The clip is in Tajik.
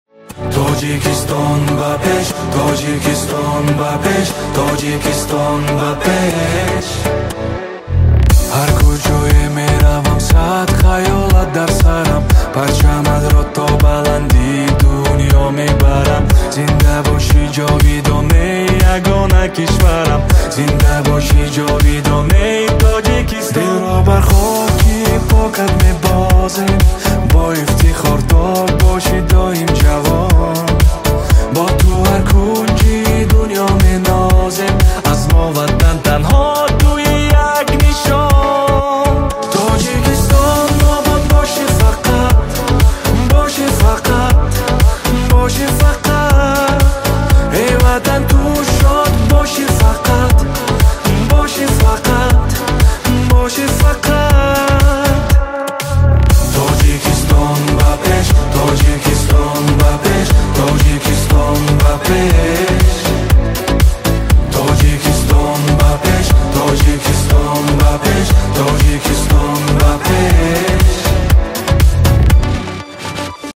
Tojikiston va pesh, Tojikiston va pesh, Tojikiston va pesh. Har ko'choye meravam sad khayolat dar saram, parchamad ro to balandi dunyo mebaram. Zinda boshi jovidone yagona kishvaram, zinda boshi jovidone Tojikiston. Dilo bar khoki pokat mebozim, bo iftixor dog boshi doim